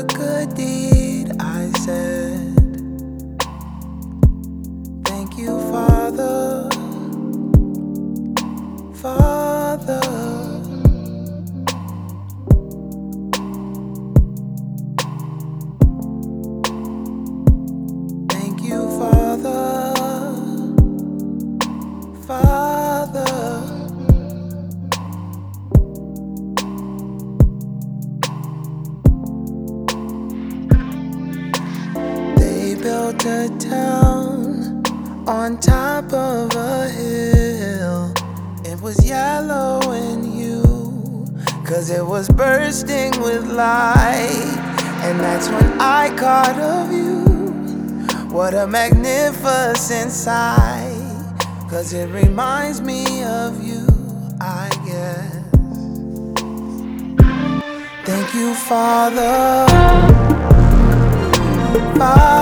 good deed, I said, thank you, Father, Father. Thank you, Father, Father. They built a town on top of a hill. It was yellow and hue, 'cause it was bursting with light. And that's when I caught a view. What a magnificent sight, 'cause it reminds me of you, I guess. Thank you, Father, Father.